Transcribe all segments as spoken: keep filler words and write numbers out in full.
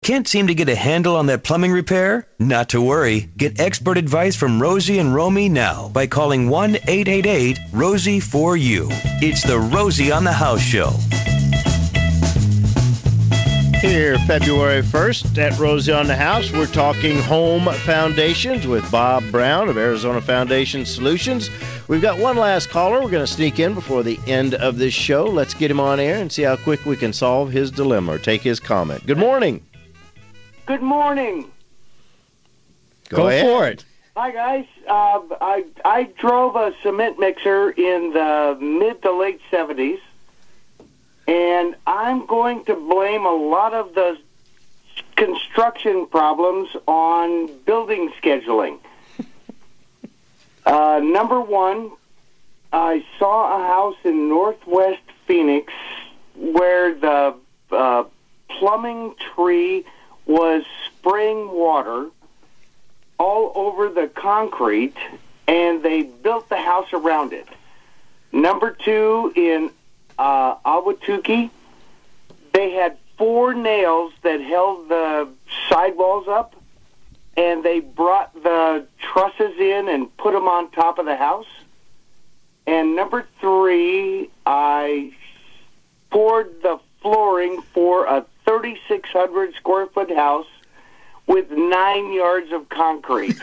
Can't seem to get a handle on that plumbing repair? Not to worry. Get expert advice from Rosie and Romy now by calling one eight eight eight Rosie for you. It's the Rosie on the House Show. Here, February first at Rosie on the House, we're talking home foundations with Bob Brown of Arizona Foundation Solutions. We've got one last caller. We're going to sneak in before the end of this show. Let's get him on air and see how quick we can solve his dilemma or take his comment. Good morning. Good morning. Go, Go ahead. for it. Hi, guys. Uh, I, I drove a cement mixer in the mid to late seventies. And I'm going to blame a lot of the construction problems on building scheduling. uh, number one, I saw a house in northwest Phoenix where the uh, plumbing tree was spraying water all over the concrete, and they built the house around it. Number two, in Uh, Ahwatukee, they had four nails that held the sidewalls up, and they brought the trusses in and put them on top of the house. And number three, I poured the flooring for a thirty-six hundred square foot house with nine yards of concrete.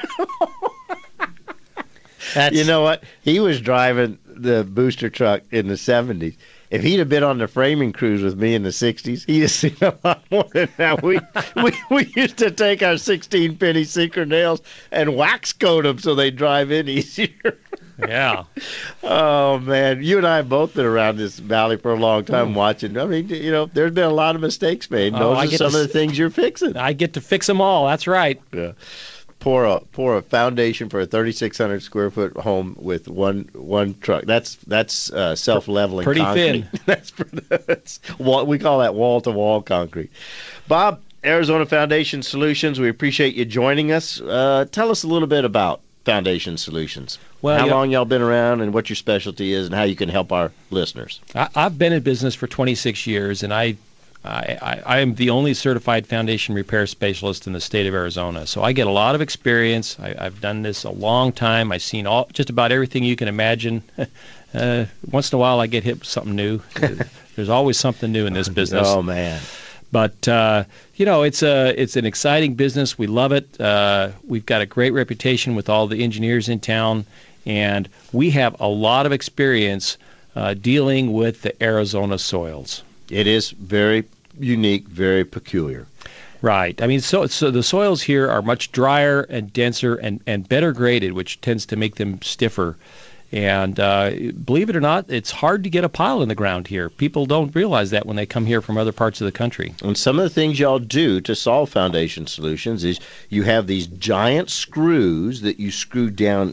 That's, You know what? He was driving the booster truck in the seventies. If he'd have been on the framing crews with me in the sixties, he'd have seen a lot more than that. We, we, we used to take our sixteen penny sinker nails and wax coat them so they drive in easier. yeah. Oh, man. You and I have both been around this valley for a long time watching. I mean, you know, there's been a lot of mistakes made. Oh, Those I are get some to of the things you're fixing. I get to fix them all. That's right. Yeah. Pour a pour a foundation for a thirty-six hundred square foot home with one one truck. That's that's uh, self leveling. Pretty concrete. thin. that's, that's wall, we call that wall to wall concrete. Bob, Arizona Foundation Solutions. We appreciate you joining us. Uh, tell us a little bit about Foundation Solutions. Well, how yeah. long y'all been around, and what your specialty is, and how you can help our listeners. I, I've been in business for twenty-six years, and I, I, I, I am the only certified foundation repair specialist in the state of Arizona. So I get a lot of experience. I, I've done this a long time. I've seen all just about everything you can imagine. uh, once in a while, I get hit with something new. There's always something new in this business. Oh man. But uh, you know, it's a it's an exciting business. We love it. Uh, we've got a great reputation with all the engineers in town, and we have a lot of experience uh, dealing with the Arizona soils. It is very unique, very peculiar. Right. I mean, so so the soils here are much drier and denser and, and better graded, which tends to make them stiffer. And uh, believe it or not, it's hard to get a pile in the ground here. People don't realize that when they come here from other parts of the country. And some of the things y'all do to solve Foundation Solutions is you have these giant screws that you screw down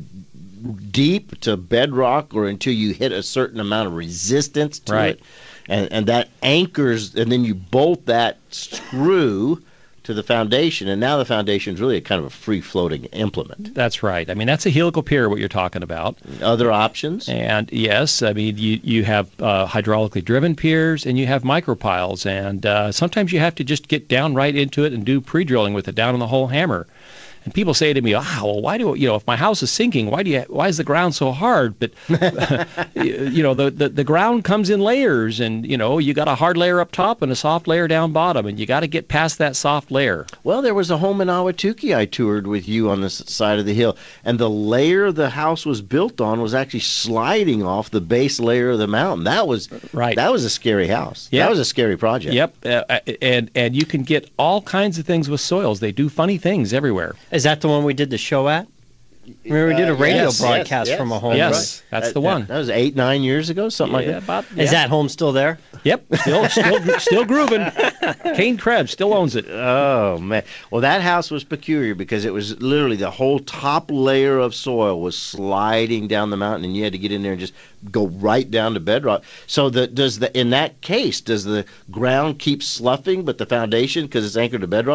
deep to bedrock or until you hit a certain amount of resistance to Right. it. And, and that anchors, and then you bolt that screw to the foundation, and now the foundation is really a kind of a free-floating implement. That's right. I mean, that's a helical pier, what you're talking about. Other options? And yes, I mean, you, you have uh, hydraulically driven piers and you have micropiles. And uh, sometimes you have to just get down right into it and do pre-drilling with it down on the whole hammer. And people say to me, "Ah, well, why do you know if my house is sinking? Why do you? Why is the ground so hard?" But you know, the, the the ground comes in layers, and you know, you got a hard layer up top and a soft layer down bottom, and you got to get past that soft layer. Well, there was a home in Ahwatukee I toured with you on the s- side of the hill, and the layer the house was built on was actually sliding off the base layer of the mountain. That was Right. That was a scary house. Yep. That was a scary project. Yep, uh, and and you can get all kinds of things with soils. They do funny things everywhere. Is that the one we did the show at? Remember, we did a Uh, radio yes, broadcast yes, from a yes. home. Yes. right? That's That- the one. That, that was eight, nine years ago, something like Yeah, that. about- Is yeah. that home still there? Yep, still still still grooving. Kane Krebs still owns it. Oh man! Well, that house was peculiar because it was literally the whole top layer of soil was sliding down the mountain, and you had to get in there and just go right down to bedrock. So, the, does the in that case does the ground keep sloughing, but the foundation, because it's anchored to bedrock,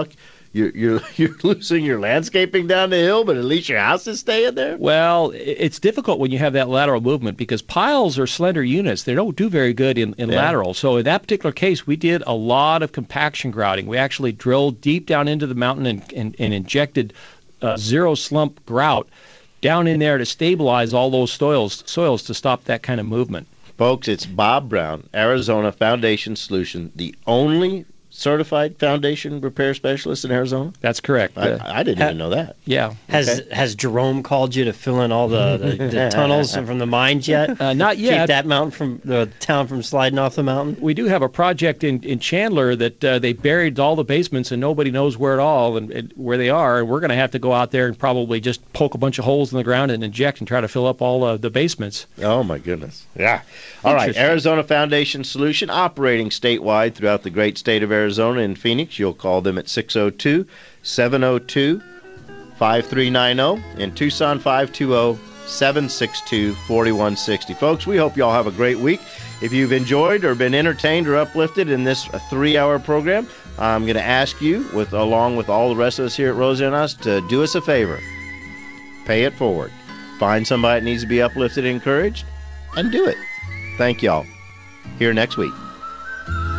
you're, you're, you're losing your landscaping down the hill, but at least your house is staying there? Well, it's difficult when you have that lateral movement because piles are slender units. They don't do very good in, in Yeah. lateral. So in that particular case, we did a lot of compaction grouting. We actually drilled deep down into the mountain and, and, and injected uh, zero slump grout down in there to stabilize all those soils, soils to stop that kind of movement. Folks, it's Bob Brown, Arizona Foundation Solution, the only certified foundation repair specialist in Arizona? That's correct. I, Uh, I didn't ha- even know that. yeah. Has Okay. has Jerome called you to fill in all the, the, the tunnels from the mines yet? Uh, not Keep yet. that mountain from the town from sliding off the mountain. We do have a project in, in Chandler that uh, they buried all the basements and nobody knows where at all and, and where they are. And we're going to have to go out there and probably just poke a bunch of holes in the ground and inject and try to fill up all uh, the basements. Oh, my goodness. Yeah. All right. Interesting. Arizona Foundation Solution operating statewide throughout the great state of Arizona and Phoenix. You'll call them at six oh two, seven oh two, five three nine oh. In Tucson, five two zero, seven six two, four one six zero. Folks, we hope you all have a great week. If you've enjoyed or been entertained or uplifted in this uh, three-hour program, I'm going to ask you, with along with all the rest of us here at Rosie and Us, to do us a favor. Pay it forward. Find somebody that needs to be uplifted and encouraged, and do it. Thank y'all. Here next week.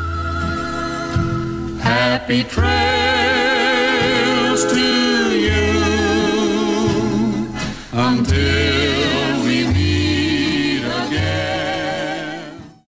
Happy trails to you.